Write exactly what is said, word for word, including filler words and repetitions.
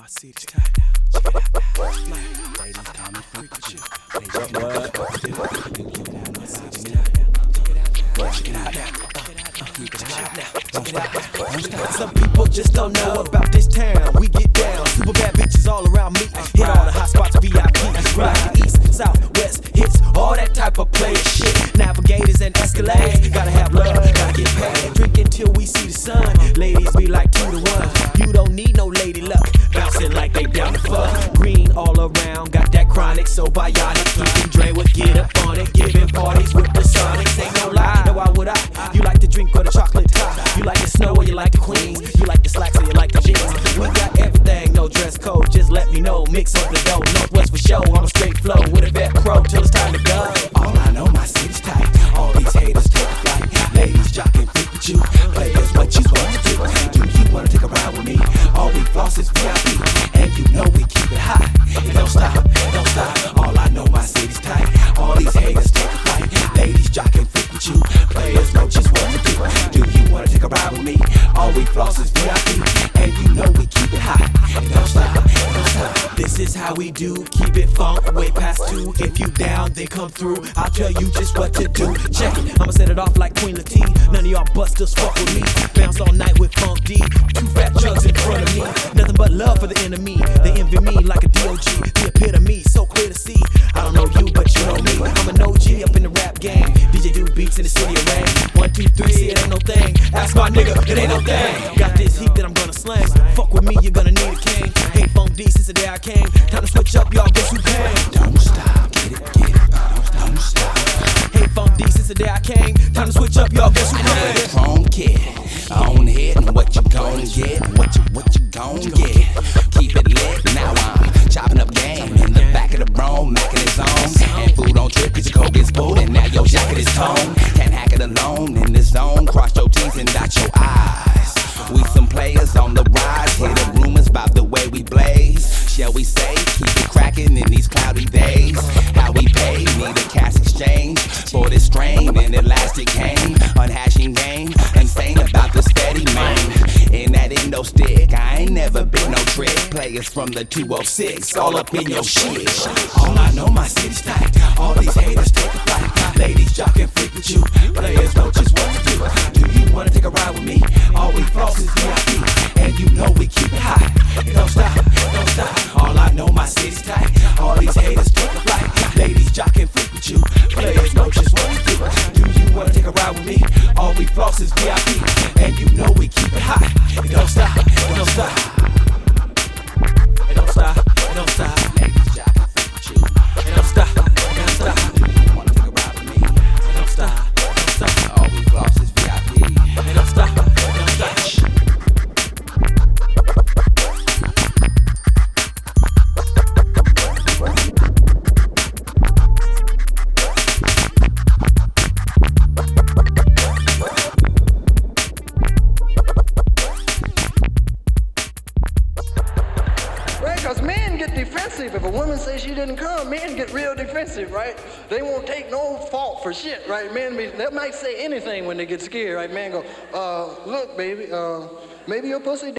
my city's tight now. Check it out now. Ladies, come and freak with you. Ladies, come and freak with you. My city's tight now. Check it out now. Check it out now. Check it out now. Some people just don't know about this town. We get down. Super bad bitches all around me. Hit all the hot spots, V I P. Right, east, south, west, hits, all that type of player shit. Navigators and Escalades. Gotta have love, gotta get paid. Drink until we see the sun. Ladies be like two to one. You don't need no lady luck. Bouncing like they down the fuck. Green all around, got that chronic, so biotic. Keeping Dre would get up on it. Giving parties with the Sonics. Ain't no lie, no why would I? You like to drink or the chocolate top? You like the snow or you like the queens? You like the slacks or you like the jeans? We got everything, no dress code. Just let me know, mix up the dough. Northwest for show, on a straight flow with a vet pro till it's time to go. All I know, my city's tight. All these haters take a flight. Ladies jocking, freak with you. Players, what you want to do? Do you wanna take a ride with me? All we floss is V I P, and you know we keep it high. It don't stop, it don't stop. All I know, my city's tight. All these haters take a flight. Ladies jocking, freak with you. Players know just what to do. Do you wanna take a ride with me? All we floss is V I P, and you know we keep it high. It don't stop, it don't stop. This is how we do. Keep it funk way past two. If you down, then come through. I'll tell you just what to do. Check it, I'ma set it off like Queen Latifah. None of y'all busters fuck with me. Bounce all night with Funk D. Two fat jugs in front of me. Nothing but love for the enemy. They envy me like a D O G. The epitome, so clear to see. I don't know you, but you know me. I'm an O G up in the rap game. D J do beats in the city of rain. One, two, three, see it ain't no thing. Ask my nigga, it ain't no thing. Got this heat that I'm gonna slang. Fuck with me, you're gonna need a cane. Hey, Funk D, since the day I came. Time to switch up, y'all, guess who came? Don't stop, get it, get it, don't, don't stop. Hey, Funk D, since the day I came. Time to switch up, y'all, guess who came? Chrome kid, on head and what you gon' get, what you, what you gon' get. Keep it lit, now I'm chopping up game in the back of the Brougham, macking his own. And food on trip, cause your coat gets pulled and now your jacket is torn. Can't hack it alone in the zone, cross your T's and dot your I's. We some players on the rise, hear the rumors about the way we blaze. Shall we say, keep it cracking in these cloudy days. How we pay, need a cash exchange for this strain and elastic cane. Unhashing game, insane about the steady man. In that endo stick, I ain't never been no trick. Players from the two oh six, all up in your shit. All I know, my city's tight. All these haters take a flight. Ladies jocking, freak with you. Players know just what to do. Do you wanna take a ride with me? All we floss is V I P, and you know we keep it high. It don't stop, it don't stop. All I know, my city's tight. All these haters take a flight. Ladies jocking, freak with you. Players know just what to do. Do you wanna take a ride with me? All we floss is V I P, and you know we keep it high. It don't stop, it don't stop. It don't stop, it don't stop. Ladies jocking, freak with you. It don't stop, it don't stop. Do you wanna take a ride with me? It don't stop, it don't stop. All we floss is V I P. It don't stop, it don't stop. Because men get defensive. If a woman says she didn't come, men get real defensive, right? They won't take no fault for shit, right? Men, be, they might say anything when they get scared, right? Men go, uh, look, baby, uh, maybe your pussy